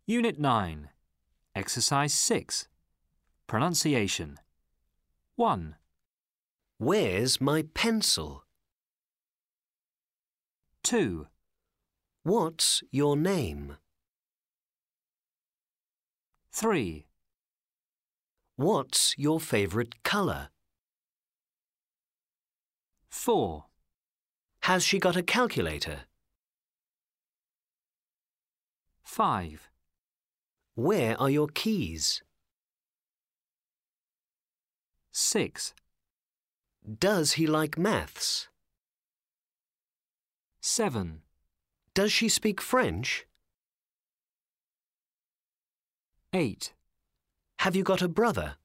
Unit 9. Exercise 6. Pronunciation. 1, Where's my pencil? 2, What's your name? 3, What's your favourite colour? 4, Has she got a calculator? 5, Where are your keys? 6, Does he like maths? 7, Does she speak French? 8. Have you got a brother?